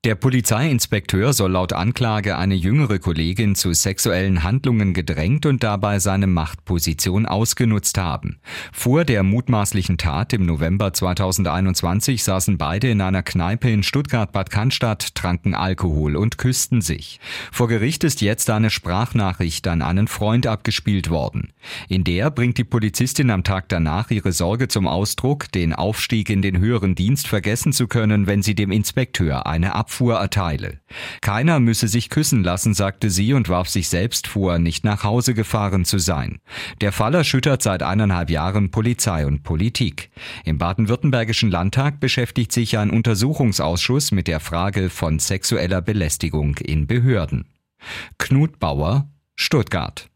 Der Polizeiinspekteur soll laut Anklage eine jüngere Kollegin zu sexuellen Handlungen gedrängt und dabei seine Machtposition ausgenutzt haben. Vor der mutmaßlichen Tat im November 2021 saßen beide in einer Kneipe in Stuttgart-Bad Cannstatt, tranken Alkohol und küssten sich. Vor Gericht ist jetzt eine Sprachnachricht an einen Freund abgespielt worden. In der bringt die Polizistin am Tag danach ihre Sorge zum Ausdruck, den Aufstieg in den höheren Dienst vergessen zu können, wenn sie dem Inspekteur eine Abfuhr erteile. Keiner müsse sich küssen lassen, sagte sie und warf sich selbst vor, nicht nach Hause gefahren zu sein. Der Fall erschüttert seit 1,5 Jahren Polizei und Politik. Im baden-württembergischen Landtag beschäftigt sich ein Untersuchungsausschuss mit der Frage von sexueller Belästigung in Behörden. Knut Bauer, Stuttgart.